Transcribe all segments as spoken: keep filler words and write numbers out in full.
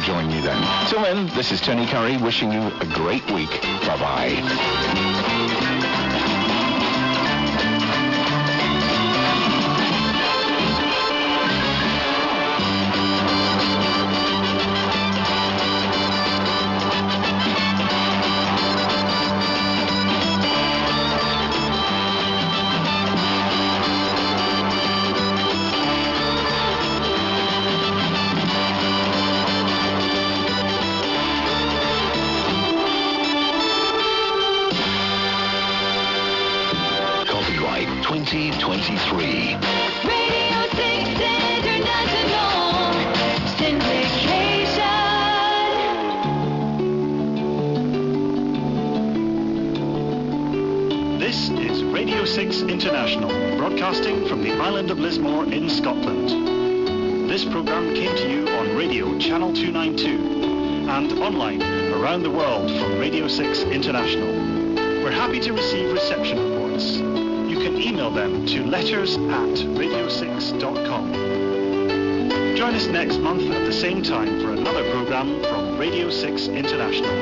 join you then. Till then, this is Tony Curry wishing you a great week. Bye-bye. twenty twenty-three. Radio six International Syndication. This is Radio six International, broadcasting from the island of Lismore in Scotland. This program came to you on radio Channel two ninety-two and online around the world from Radio six International. We're happy to receive reception reports. You can email them to letters at radio six dot com. Join us next month at the same time for another program from Radio six International.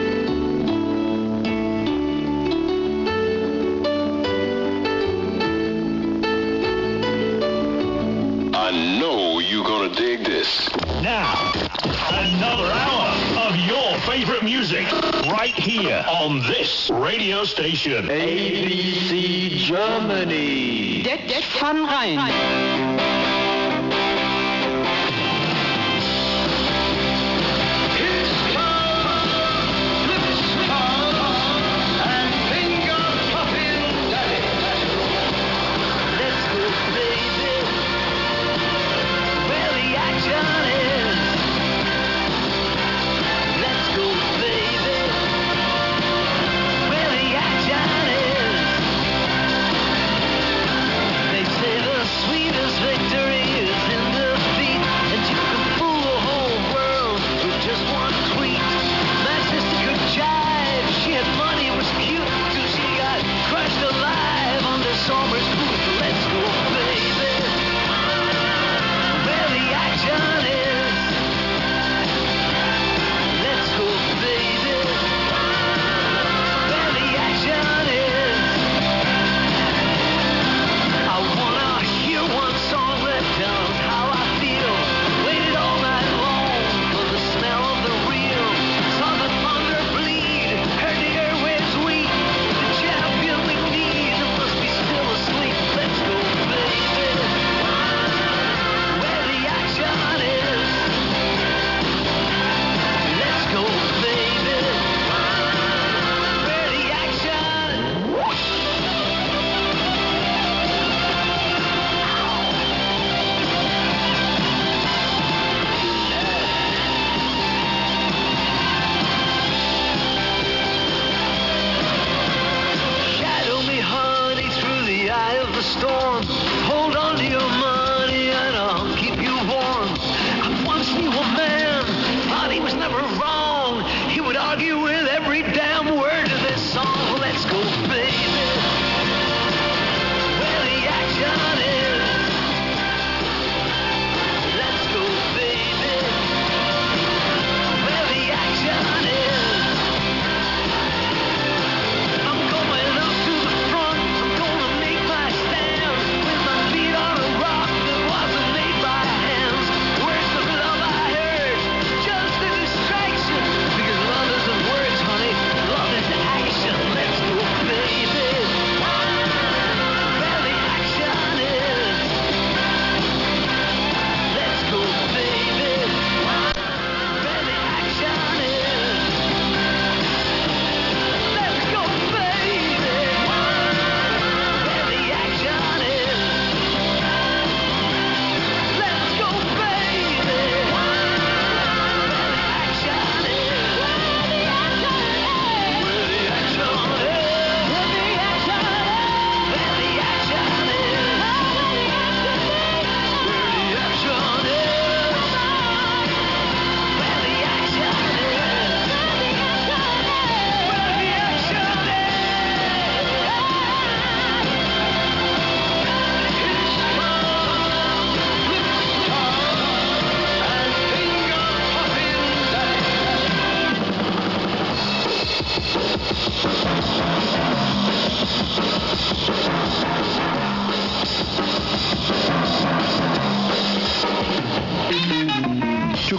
I know you're gonna dig this. Now, another hour of your favorite music right here on this radio station. A B C Germany. Deck van Rijn. Sweetest victim.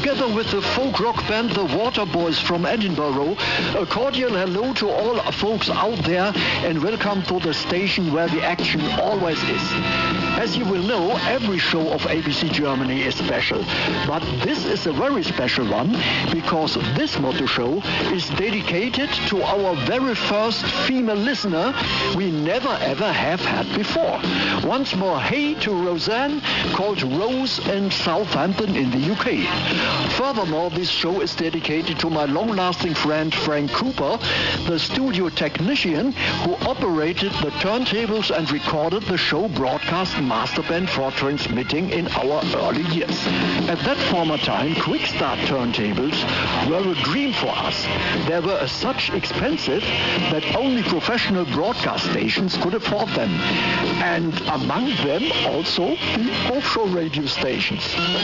together with the folk rock band The Waterboys from Edinburgh, a cordial hello to all folks out there and welcome to the station where the action always is. As you will know, every show of A B C Germany is special, but this is a very special one because this motto show is dedicated to our very first female listener we never ever have had before. Once more, hey to Roseanne, called Rose in Southampton in the U K. Furthermore, this show is dedicated to my long-lasting friend Frank Cooper, the studio technician who operated the turntables and recorded the show broadcast masterband for transmitting in our early years. At that former time, quick start turntables were a dream for us. They were uh, such expensive that only professional broadcast stations could afford them. And among them also the offshore radio stations.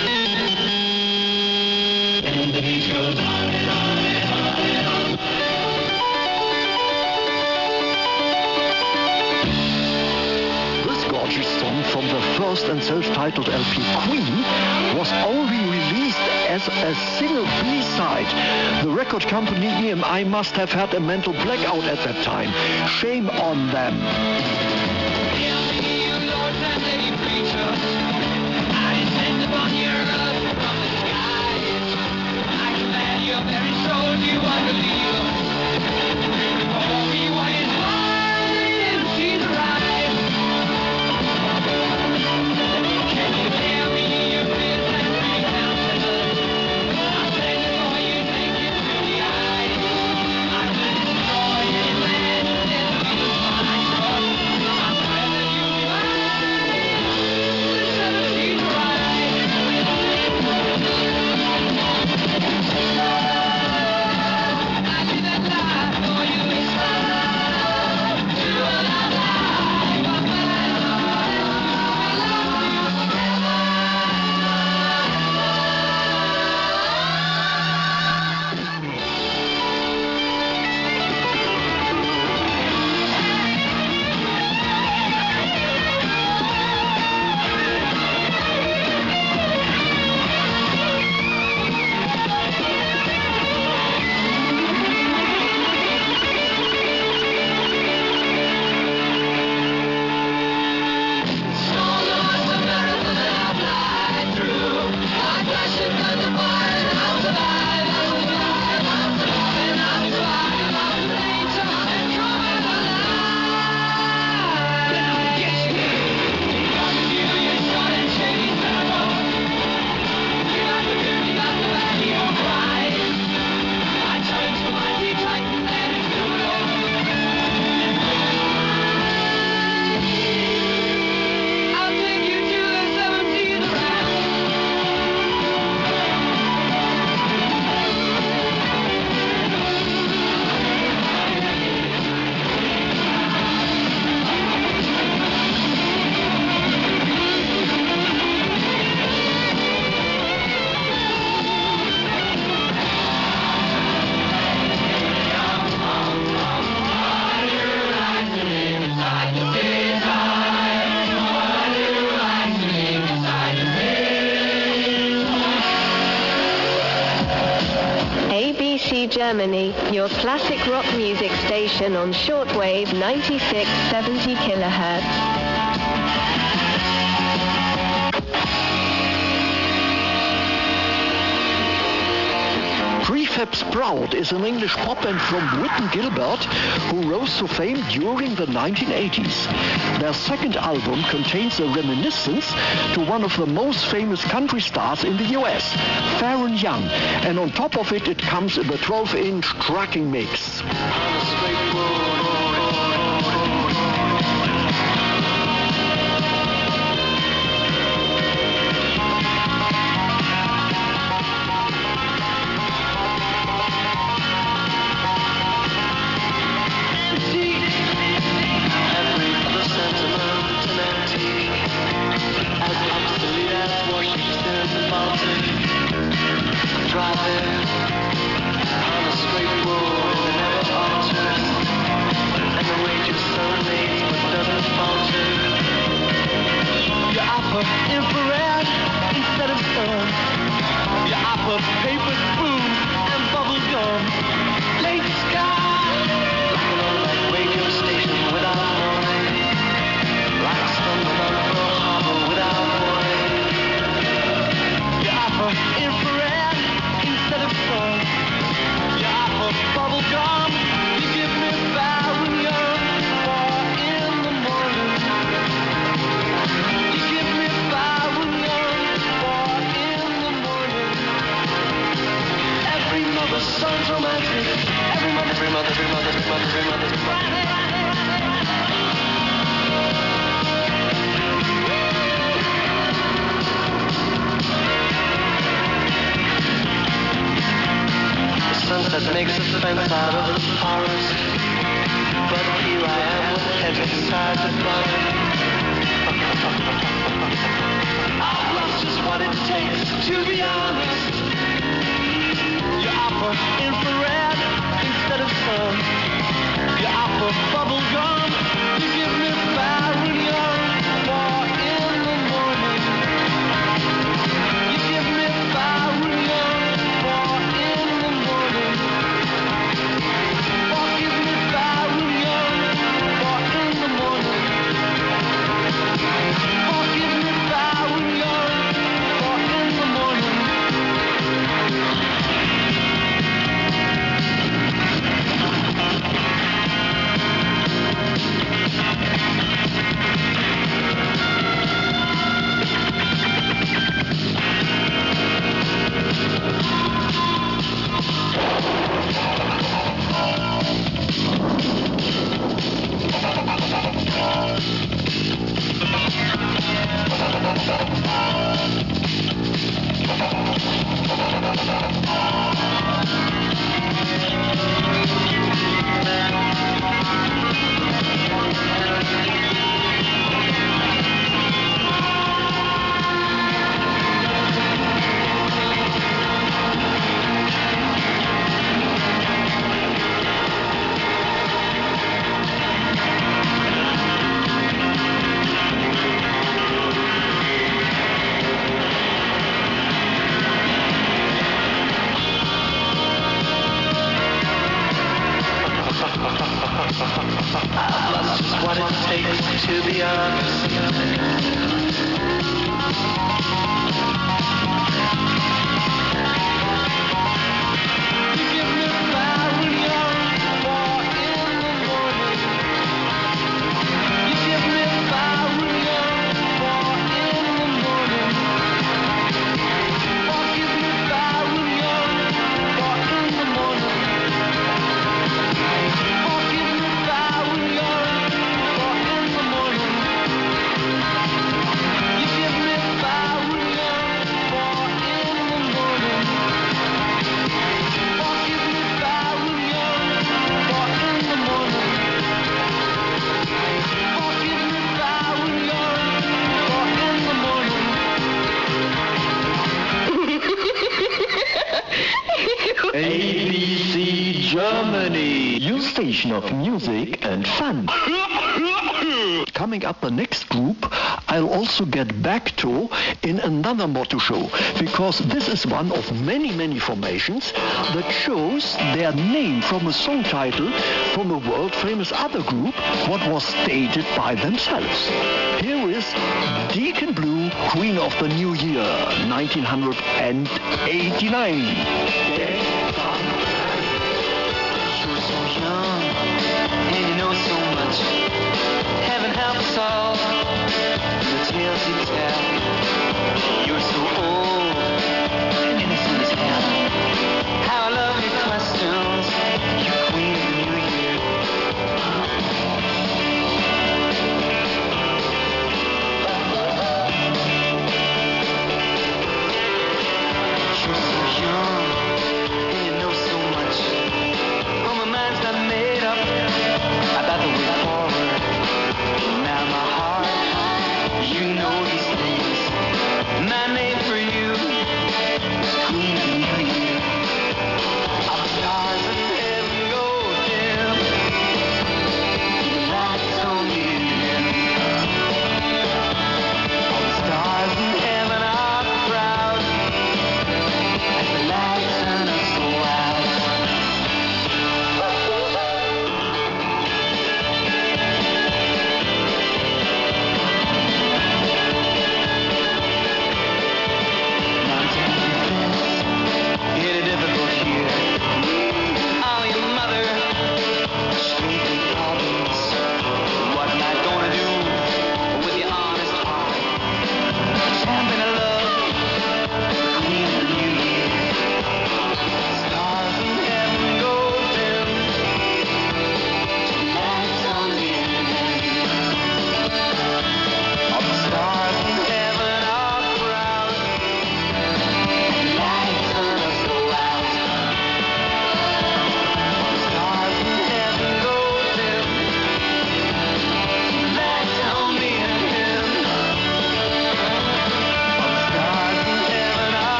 Song from the first and self-titled L P Queen was only released as a single B-side. The record company E M I must have had a mental blackout at that time. Shame on them. Germany, your classic rock music station on shortwave ninety-six seventy kilohertz. Prefab Sprout is an English pop band from Witten Gilbert who rose to fame during the nineteen eighties. Their second album contains a reminiscence to one of the most famous country stars in the U S, Faron Young, and on top of it, it comes in the twelve inch tracking mix. Driving on a straight road and never ought to mother, big mother, big mother, big mother, big mother. Sunset makes a fence out of the forest, but here I am with head inside the forest. I've lost just what it takes, to be honest. You offer infrared instead of sun. You offer bubble gum. You give me fire and young. Four in the morning. You give me fire and young. Four in the morning. Four give me fire and young. Four in the morning. Four give me fire and young. Four in the morning. I've lost just what it takes, to be honest. You give me fire when you're four in the morning. You give me fire when you're four in the morning. Four give me fire when you're four in the morning. Four give me fire when you're four in the morning. You give me fire when you're four in the morning. Four give me fire when you're four in the morning. Four give me fire when you're four in the morning. A B C Germany, your station of music and fun. Coming up the next group, I'll also get back to in another motto show, because this is one of many, many formations that shows their name from a song title from a world-famous other group, what was stated by themselves. Here is Deacon Blue, Queen of the New Year, nineteen eighty-nine. You're so young, and you know so much. Heaven help us all, the tales you tell. You're so old, and innocent as hell. How I love your questions, you queen of the new year. You're so young, and you know so much. Oh, my mind's not made up about the way forward. Now my heart, you know these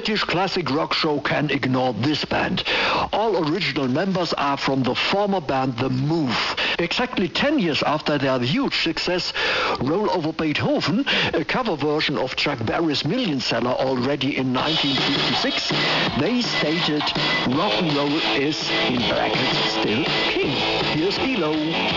British classic rock show can ignore this band. All original members are from the former band The Move. Exactly ten years after their huge success, Roll Over Beethoven, a cover version of Chuck Berry's million seller already in nineteen fifty-six, they stated rock and roll is, in brackets, still king. Here's Elo.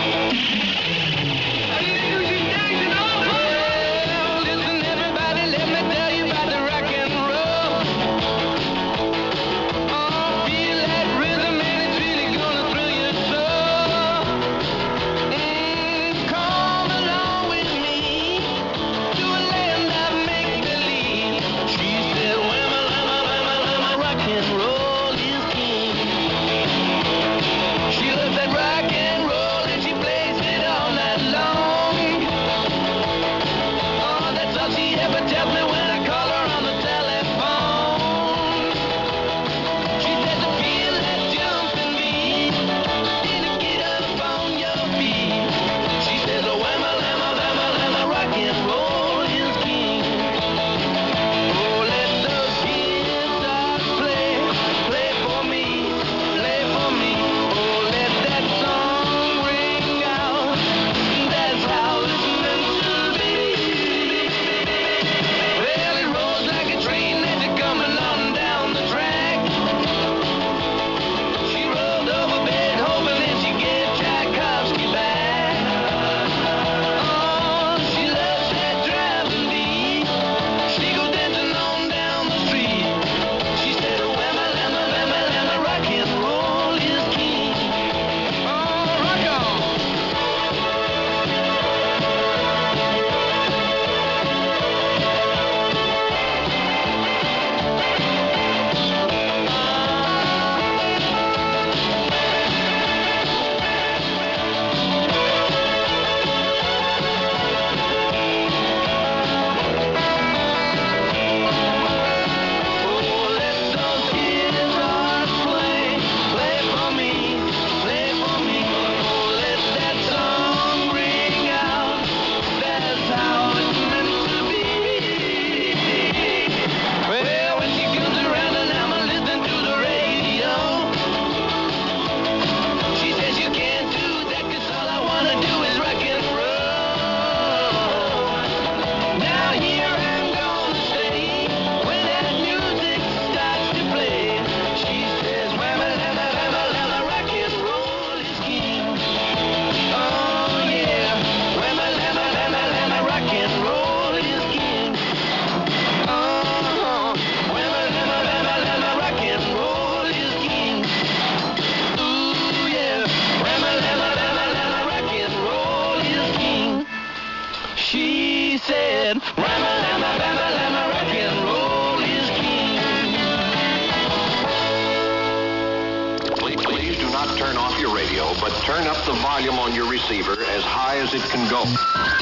But turn up the volume on your receiver as high as it can go.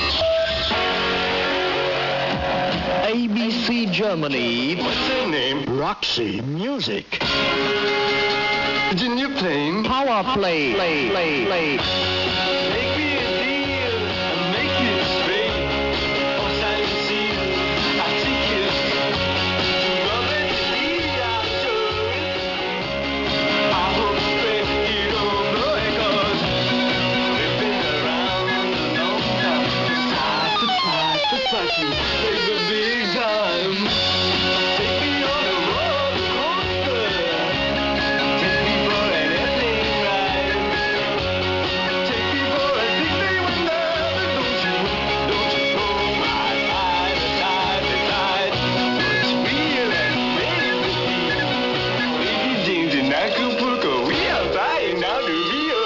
A B C Germany. What's their name? Roxy Music. The new plane. Power play. Play. Play. Play. Make me a deal and make it straight. Or silent seal, I take it. Rub it, lead out to it. I hope straight you don't know it, 'cause we've been around a long time. Try to try to fight you. Take the big time. Take me on a roller coaster. Take me for an airplane ride. Take me for a six-day wonder. Don't you, don't you throw my side aside, aside. What's real and ready to be. Baby James in Acapulco, we are flying down to Rio.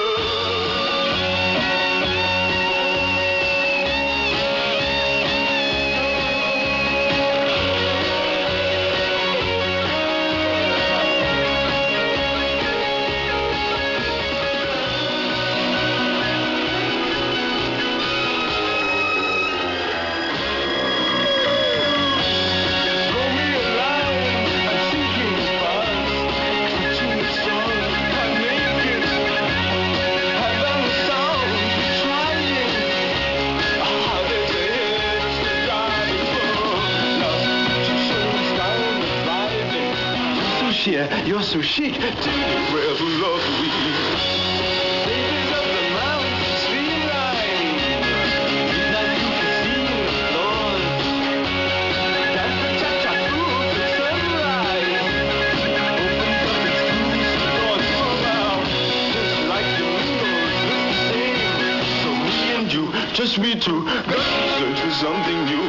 cher, you're so chic. Take it where the love we. Ladies of the mountain, sweet line. Midnight you can see the Lord. Dance the cha-cha through the sunrise. Opens up its blues, doors fall out. Just like the windows, just the same. So me and you, just we two, got to search for something new.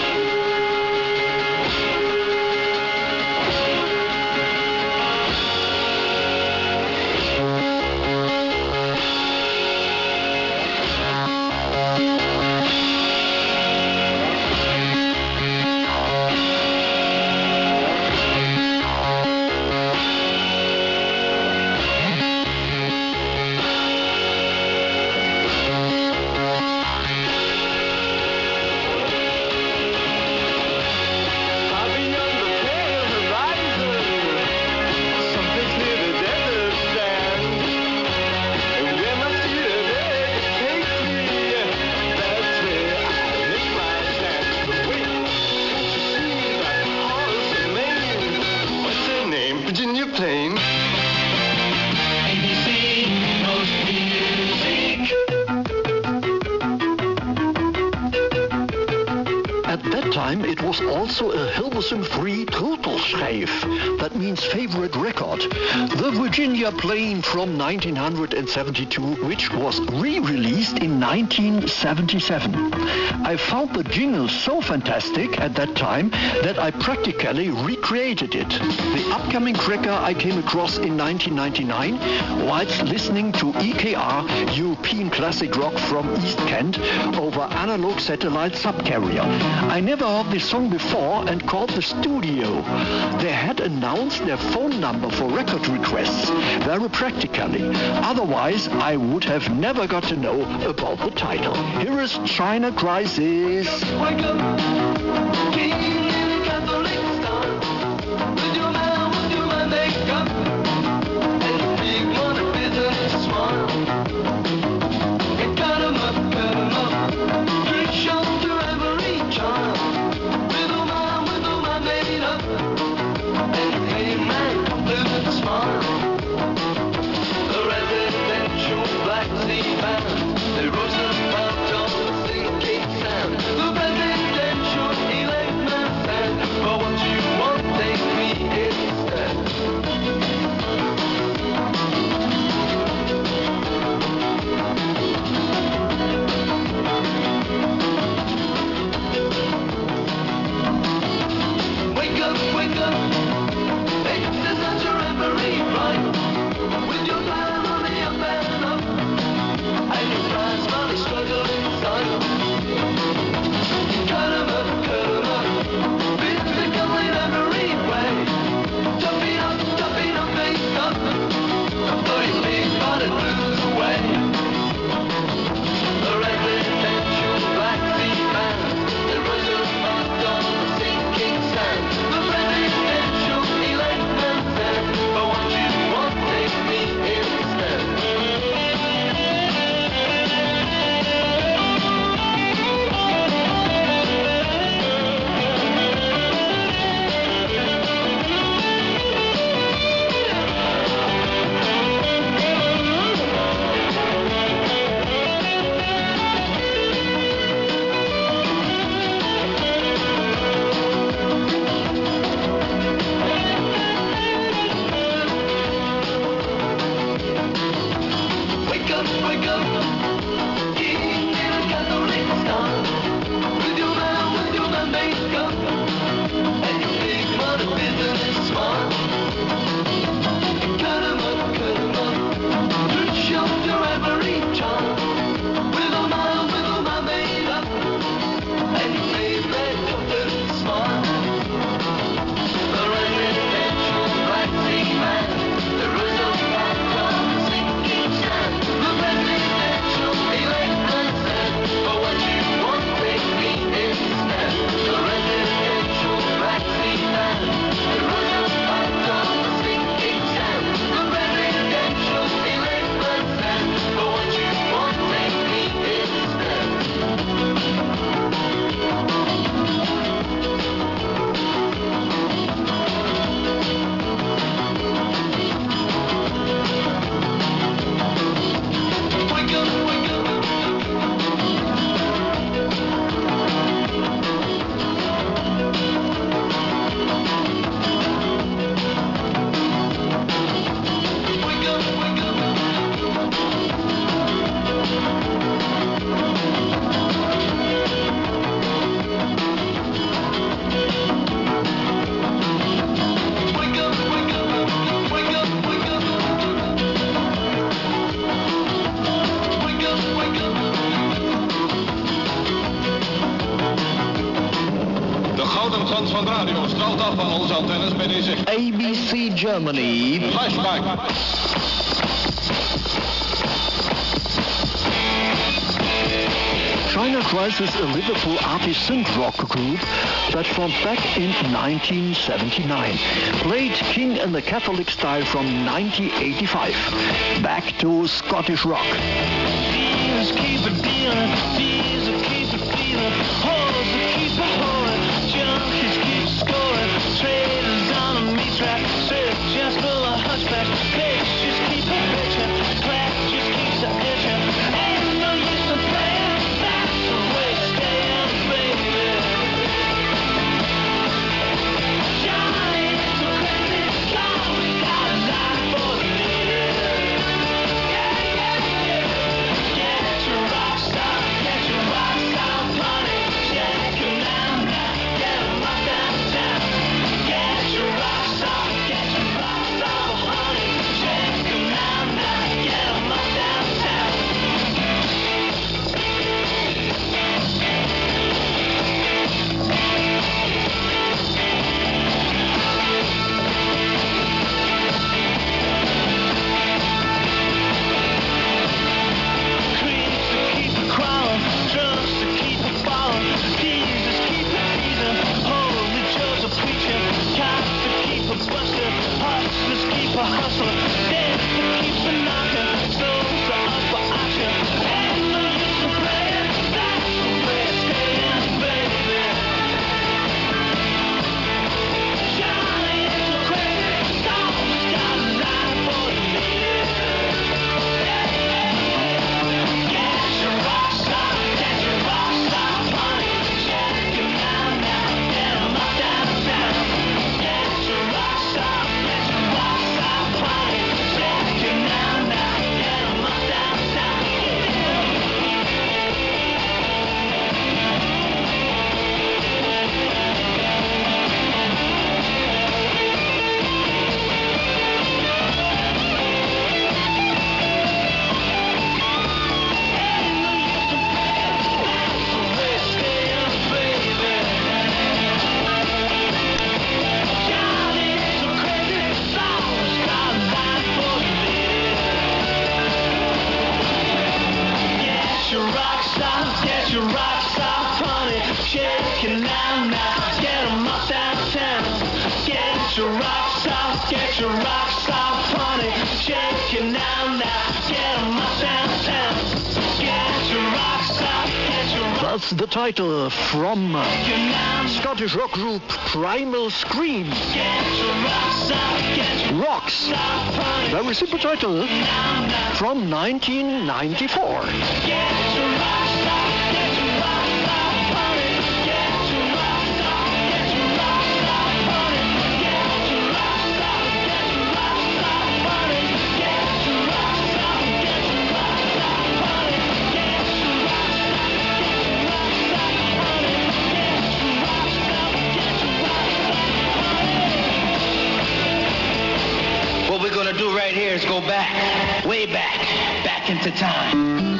Virginia Plain. A B C knows music. At that time, it was also a Hilversum three Trotelschijf. That means favorite record. The Virginia Plain from nineteen seventy-two, which was re-released in nineteen seventy-seven. I found the jingle so fantastic at that time that I practically recreated it. The upcoming cracker I came across in nineteen ninety-nine whilst listening to E K R, European Classic Rock from East Kent, over analog satellite subcarrier. I never heard this song before and called the studio. They had announced their phone number for record requests, very practically. Otherwise, I would have never got to know about the title. Here is China Crisis. Wake up, King in a Catholic star. With your man, with your man, makeup. And a big money business smile. It cut 'em up, cut 'em up. He showed to every child. With your man, with your man, made up. And a big man, complete with a smile. The residential black sea band. They rose up out of the sinking sand. The presidential elect man Frans van de radio straalt af aan onze antennes bij deze A B C Germany flashback. China Crisis, a Liverpool artist synth rock group that formed back in nineteen seventy-nine. Played King in the Catholic style from nineteen eighty-five. Back to Scottish rock. Dealers keep a dealing, bees keep a feeling, hoes keep a hoeing, junkies keep scoring, traders on a meat track, search just full of hunchbacks, bitch just keep a bitchin', clack just keeps a itchin', ain't no use in playing, that's the way it's staying, baby. Johnny, so crazy, God, we got a life for the leader. Yeah, yeah, yeah. Get your rock star, get your rock star, honey. Check 'em out now, get 'em up downtown. Get your rock star, get your rock star, honey. Check 'em out now, get 'em up downtown. Creeps to keep it crawling, drums to keep it falling, Jesus keep it teasing, holy Joe's a preaching, cops to keep it busting, hustlers keep a hustling, dead to keep it knocking, souls are up for auction, ain't no use in playing, that's the way it's staying, baby. Johnny is so crazy, he's always got a line for the leader. Yeah, yeah, yeah. Get your rock star, get your rock star, honey. Check 'em out now, get 'em up downtown. Get your rock star, get your rock star, honey. Check 'em out now, get 'em up downtown. Ain't no use in playing, that's the way it's staying, baby. Johnny is so crazy, he's always got a line for the leader. Get your rock star, get your rock star, honey. Shake it now, now, get 'em up downtown. Get your rock star, get your rock star, honey. Shake it now, now, get 'em up downtown. Get your rock star, get your rock That's the title from uh, Scottish rock group Primal Scream. Get your rock star, get your Rocks. star, honey. Very simple title Now, now, from nineteen ninety-four. get your rock star, get your rock star, honey. Get your rock star, get your rock star, honey. Get your rock star, get your rock star, honey. Get your rock star, get your rock star, honey. Get your rock star, get your rock star, honey. Get your rock star, get your rock star, honey. What we're gonna do right here is go back, way back, back into time.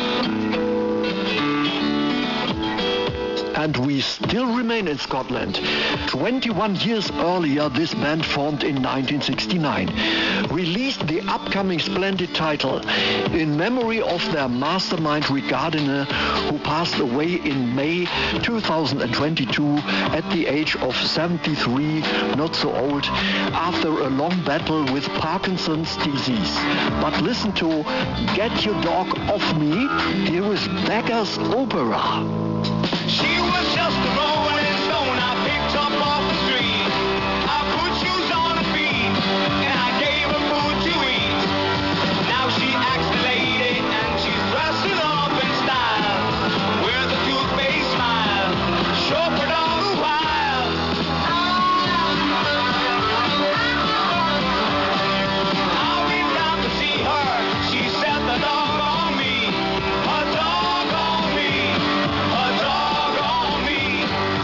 And we still remain in Scotland. twenty-one years earlier, this band formed in nineteen sixty-nine. Released the upcoming splendid title in memory of their mastermind Rick Gardiner, who passed away in May two thousand twenty-two at the age of seventy-three, not so old, after a long battle with Parkinson's disease. But listen to Get Your Dog Off Me. Here is Beggar's Opera. She was just a rolling stone I picked up off the street. I put shoes on her feet and I gave her food to eat. Now she acts the lady and she's dressing up in style with a toothpaste smile, chauffeured all the while. I went down to see her. She said the dog on me, a dog on me, a dog on me.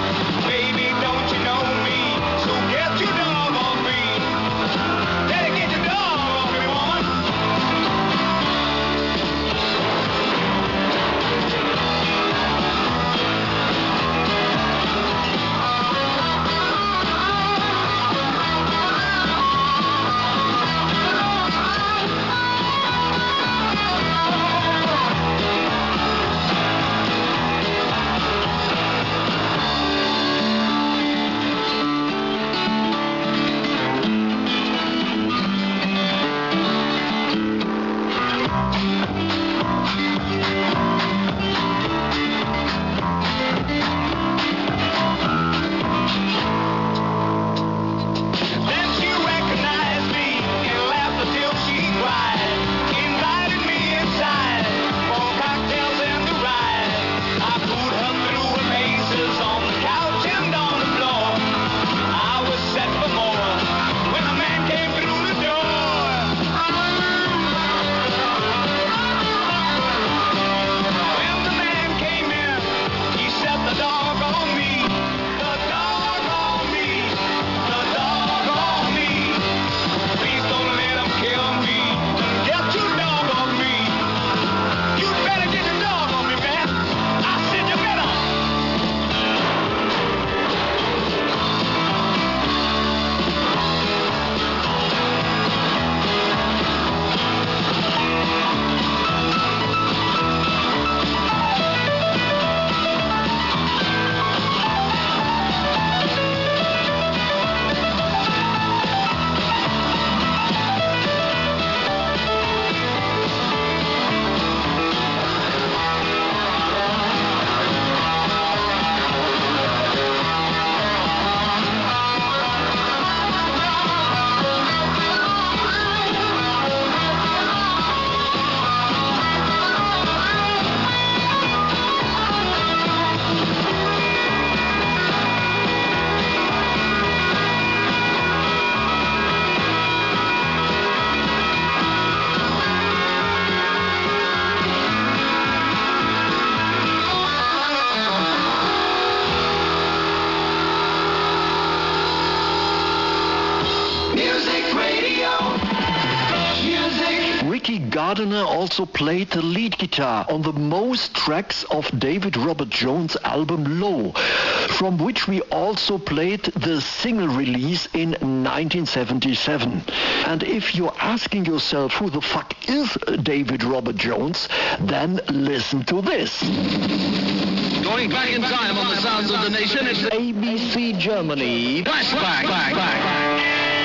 Gardiner also played the lead guitar on the most tracks of David Robert Jones' album Low, from which we also played the single release in nineteen seventy-seven. And if you're asking yourself who the fuck is David Robert Jones, then listen to this. Going back in time on the sounds of the nation, it's A B C Germany. Flashback. Back, back.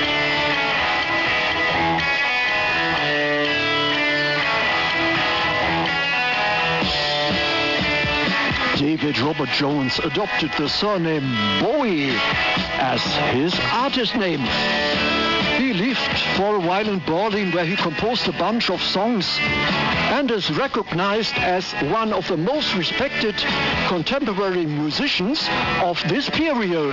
David Robert Jones adopted the surname Bowie as his artist name. He lived for a while in Berlin, where he composed a bunch of songs and is recognized as one of the most respected contemporary musicians of this period.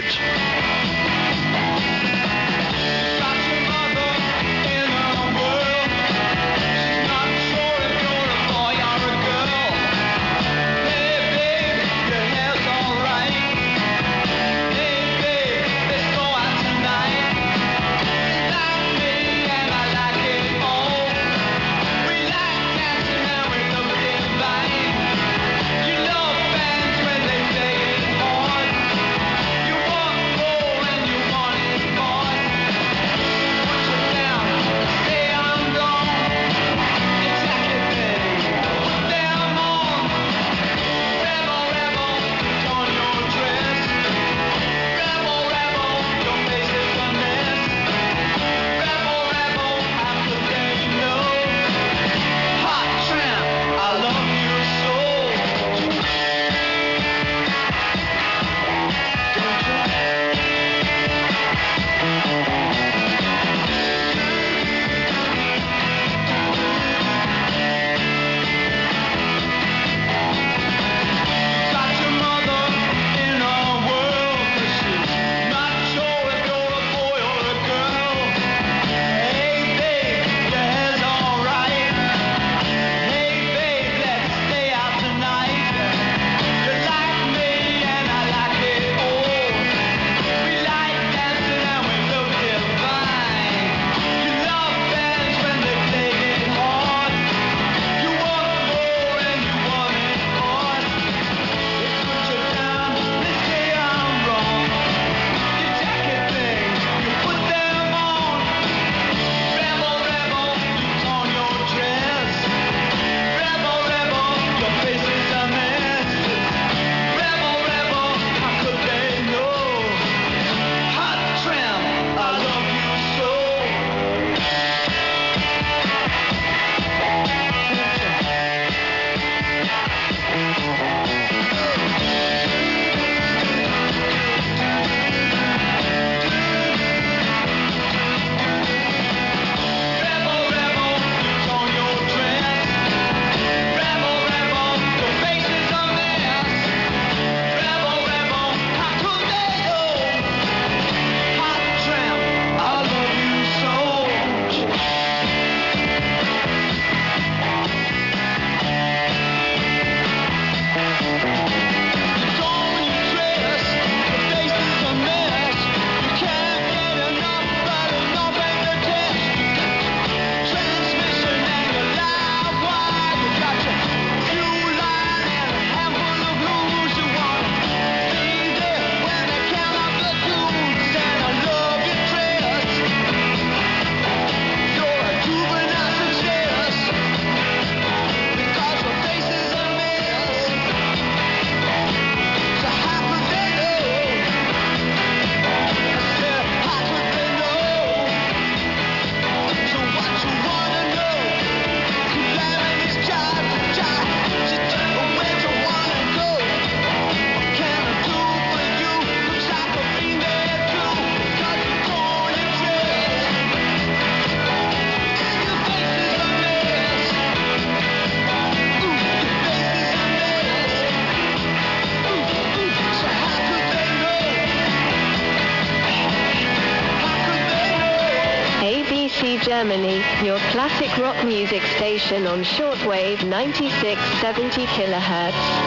Germany, your classic rock music station on shortwave ninety-six seventy kilohertz.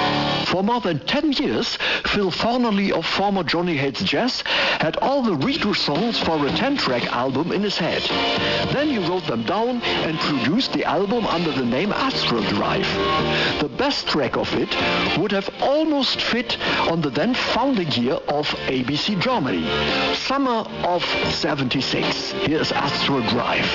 For more than ten years, Phil Thornley of former Johnny Hates Jazz had all the redo songs for a ten-track album in his head. Then he wrote them down and produced the album under the name Astral Drive. The best track of it would have almost fit on the then founding year of A B C Germany, summer of seventy-six. Here's Astral Drive.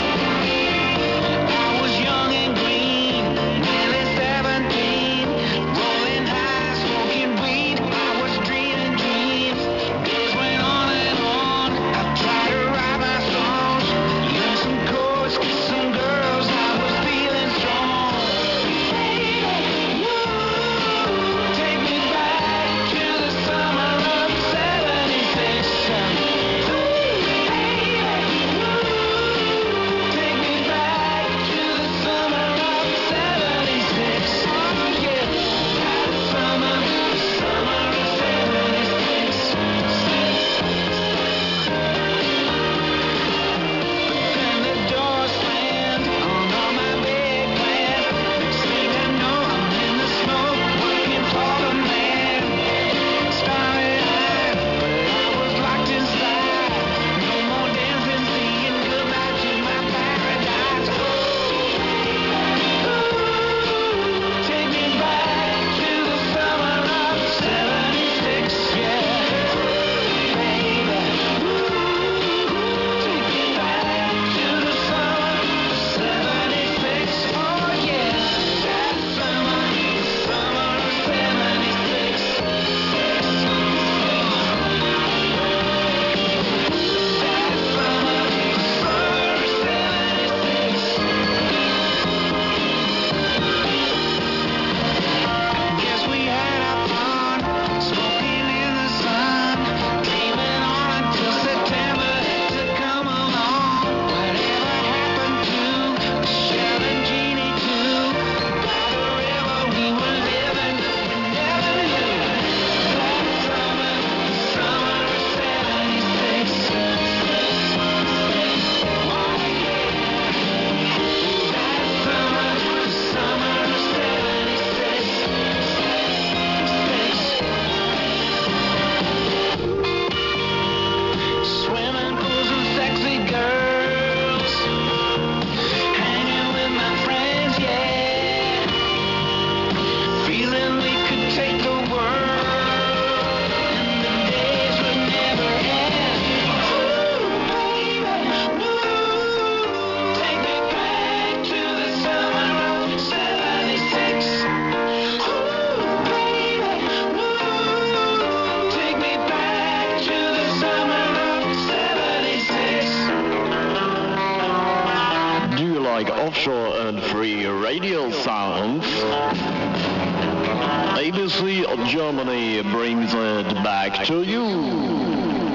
Offshore and free radio sounds. A B C Germany brings it back to you.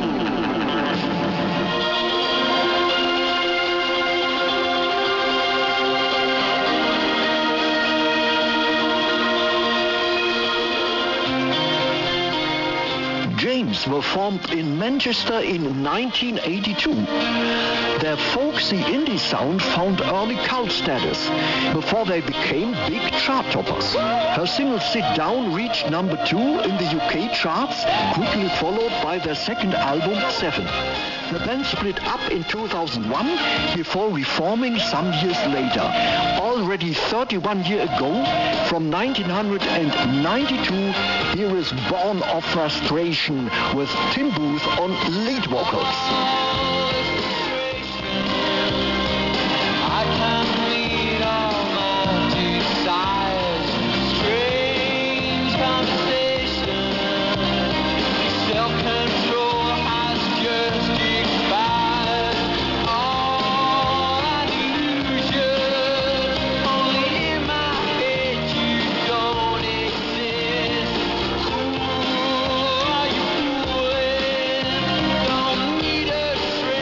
James were formed in Manchester in nineteen eighty-two. Their folksy indie sound found early cult status before they became big chart toppers. Her single Sit Down reached number two in the U K charts, quickly followed by their second album, Seven. The band split up in two thousand one before reforming some years later. Already thirty-one years ago, from nineteen ninety-two, here is Born of Frustration with Tim Booth on lead vocals. Don't need a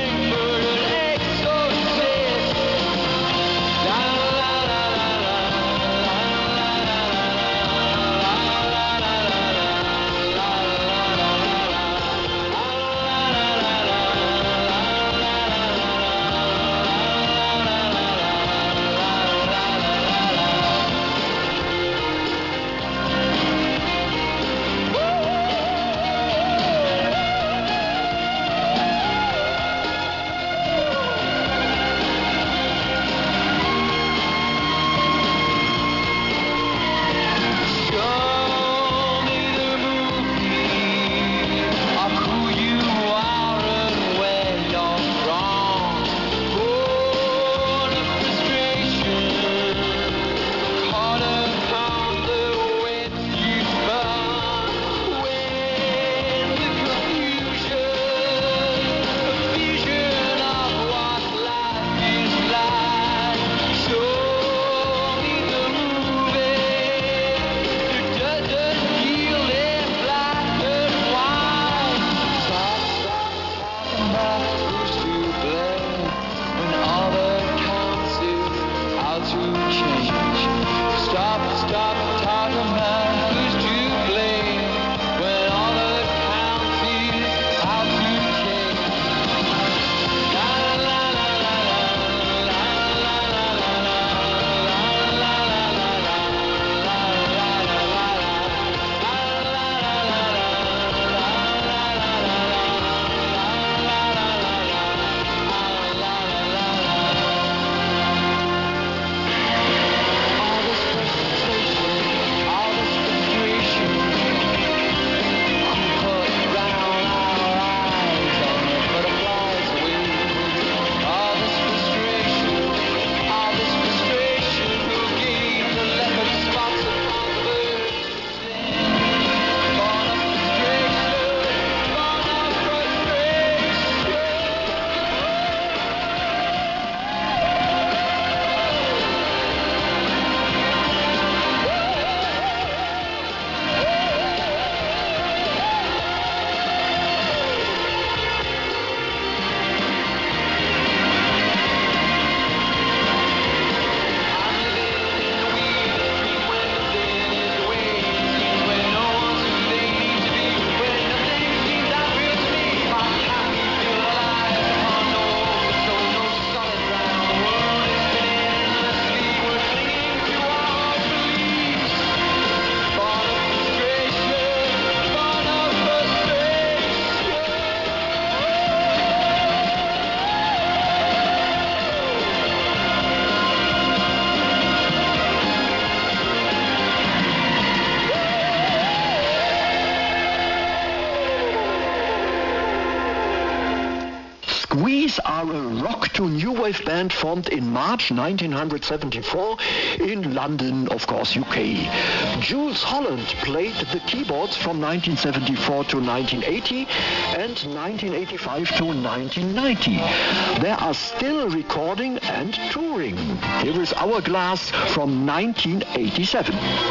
Squeeze are a rock to new wave band formed in March nineteen seventy-four in London, of course, U K. Jules Holland played the keyboards from nineteen seventy-four to nineteen eighty and nineteen eighty-five to nineteen ninety. They are still recording and touring. Here is Hourglass from nineteen eighty-seven.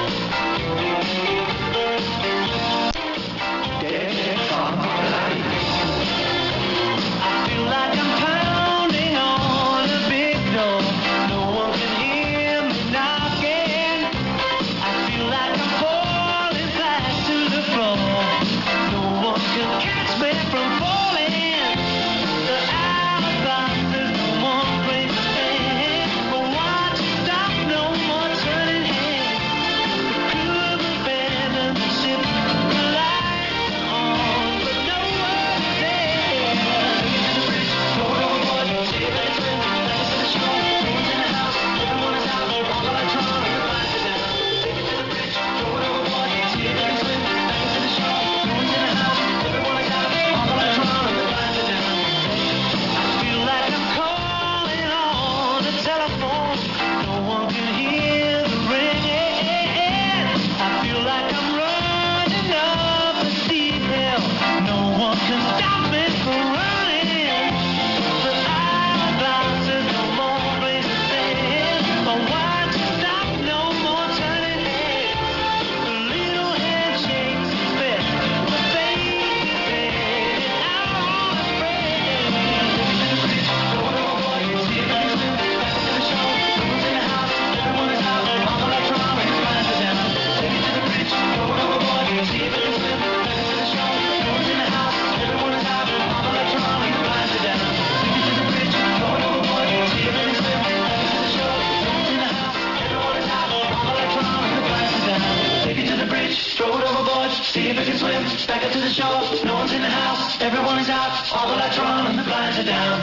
See if it can swim, back up to the shore. No one's in the house, everyone is out. All the lights are on and the blinds are down.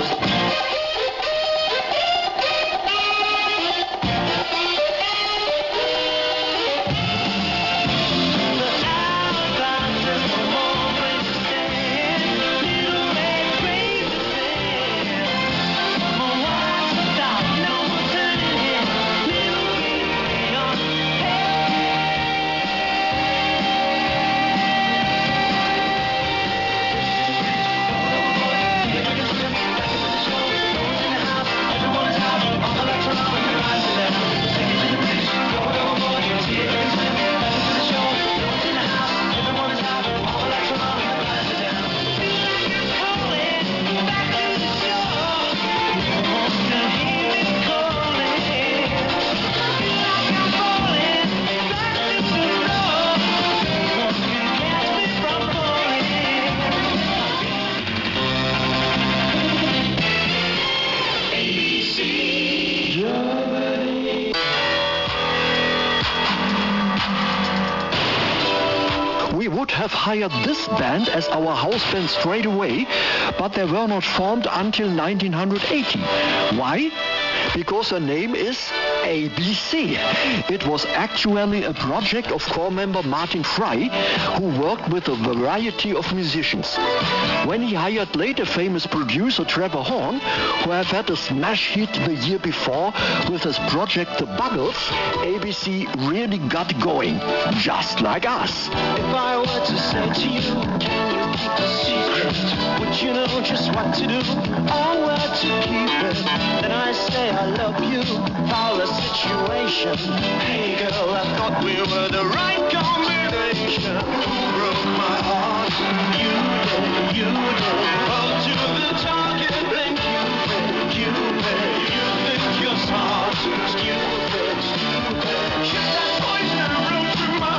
Have hired this band as our house band straight away, but they were not formed until nineteen eighty. Why? Because the name is A B C. It was actually a project of core member Martin Fry, who worked with a variety of musicians. When he hired later famous producer Trevor Horn, who had had a smash hit the year before with his project The Buggles, A B C really got going, just like us. If I were to say to you, can you keep a secret? Would you know just what to do or where to keep it? Then I say I love you, foul a situation. Hey girl, I thought we were the right combination. Who broke my heart? You did, you did. Hold to the target, then Cupid, Cupid. You think you're smart, stupid, stupid. Shoot that poison arrow through my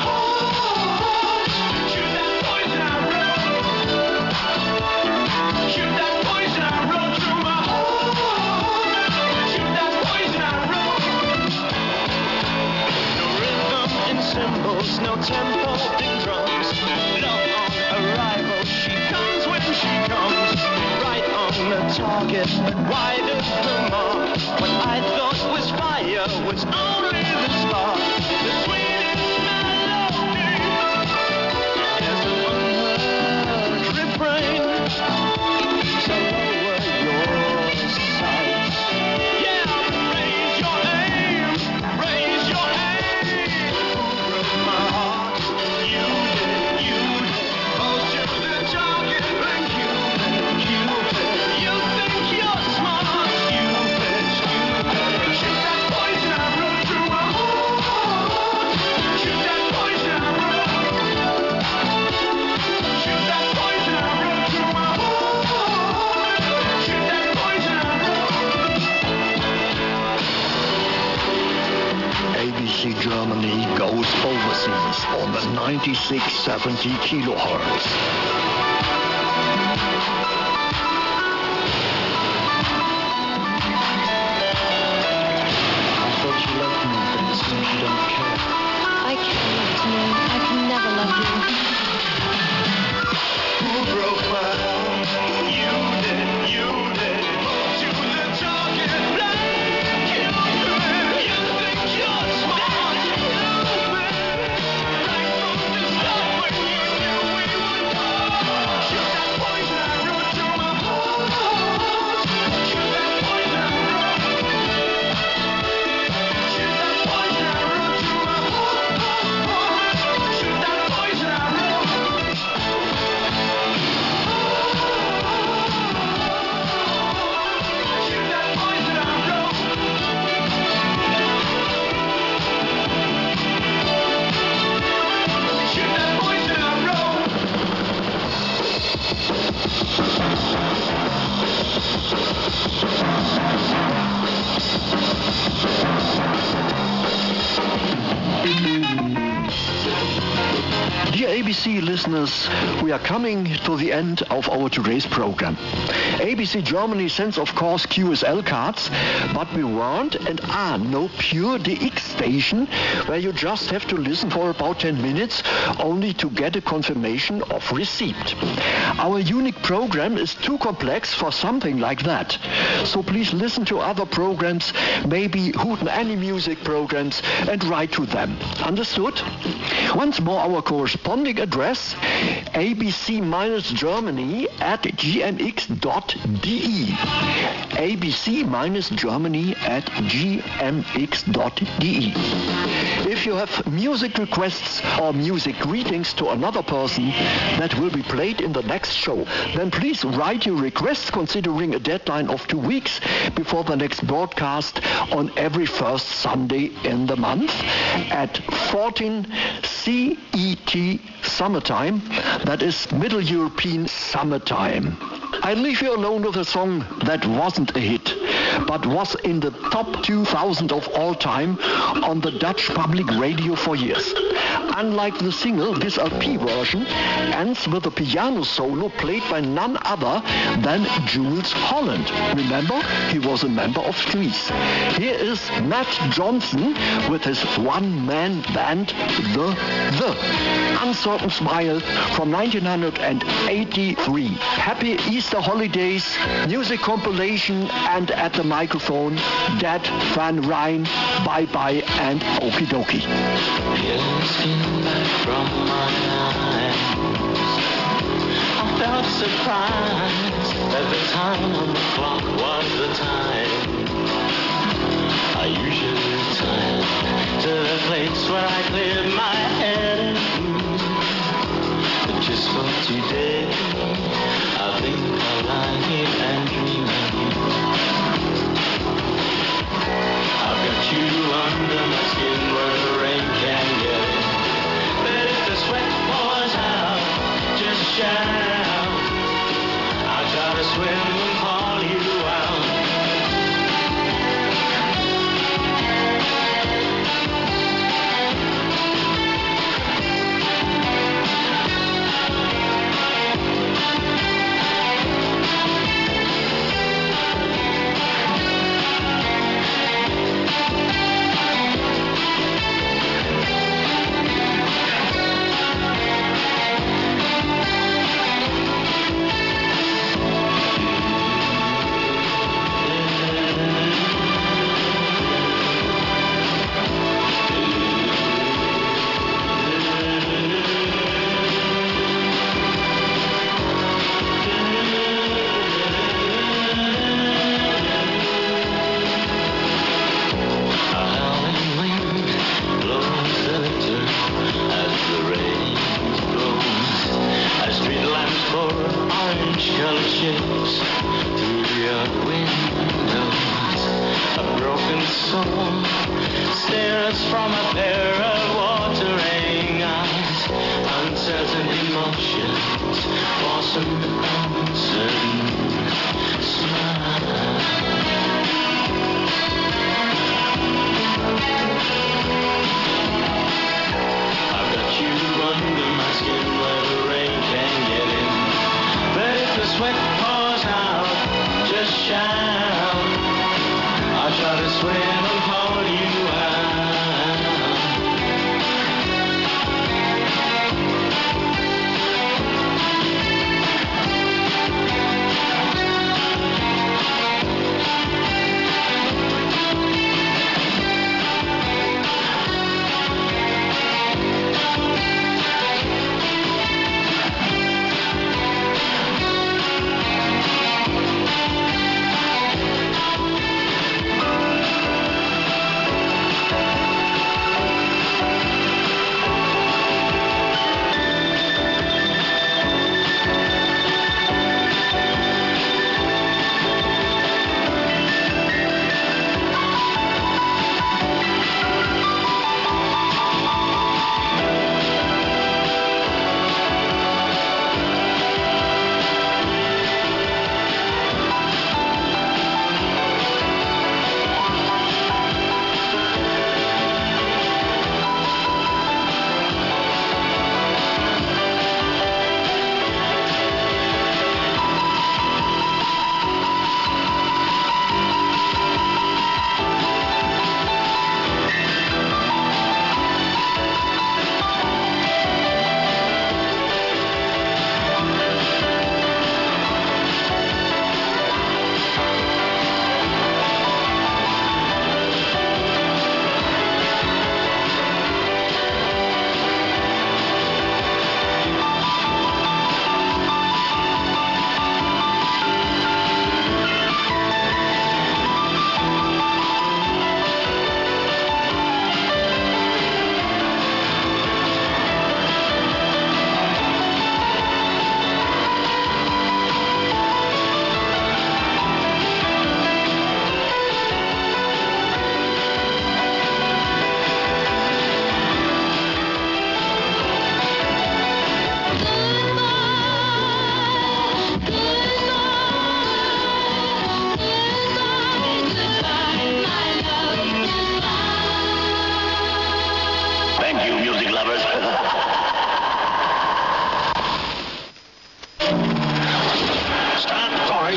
heart. Shoot that poison arrow. Shoot that poison arrow through my heart. Shoot that poison arrow. No rhythm in cymbals, no tempo in drums. Love on arrival, she comes when she comes. Right on the target, but wide of the mark. What I thought was fire was only the spark. The sweetest melody is a one-word refrain. So lower your ninety-six seventy kilohertz. I thought you loved me, but it seems you don't care. I can't, no. I can never love you. Who broke my heart? You did, you did. To the talking blind. You did. You think you're smart. Stupid. Right from the start when you knew we would part. Shoot that poison arrow to my heart. Shoot that poison arrow. Shoot that poison arrow to my heart. Shoot that poison arrow. Shoot that poison arrow. Shoot that poison arrow. Dear A B C listeners, we are coming to the end of our today's program. A B C Germany sends, of course, Q S L cards, but we weren't and are no pure D X station where you just have to listen for about ten minutes only to get a confirmation of receipt. Our unique program is too complex for something like that. So please listen to other programs, maybe Hooten Annie music programs, and write to them. Understood? Once more our corresponding address, A B C-Germany at g m x dot d e. A B C-Germany at g m x dot d e. If you have music requests or music greetings to another person that will be played in the next show, then please write your requests considering a deadline of two weeks before the next broadcast on every first Sunday in the month at fourteen C E T summertime, that is Middle European summertime. I leave you alone with a song that wasn't a hit, but was in the top two thousand of all time on the Dutch public radio for years. Unlike the single, this L P version ends with a piano solo played by none other than Jules Holland. Remember, he was a member of Grease. Here is Matt Johnson with his one-man band, The The. Uncertain Smile from nineteen eighty-three. Happy Easter holidays, music compilation, and at the microphone, Dad Van Rijn, bye bye and okie dokie. Back from my eyes, I felt surprised every time on the clock was the time. I usually return to the place where I cleared my head, but just for today, I think I'll lie here and dream of you. I've got you under my skin where the rain can get in. But if the sweat pours out, just shout. I'll try to swim and call you out. Orange-colored ships through your windows. A broken soul stares from a pair of watering eyes. Uncertain emotions for some uncertain smile. I've got you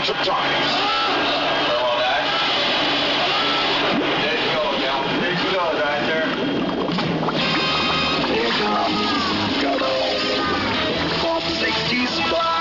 bunch of times. There you go, now. There you go, right there. Here comes Go four sixty Spy.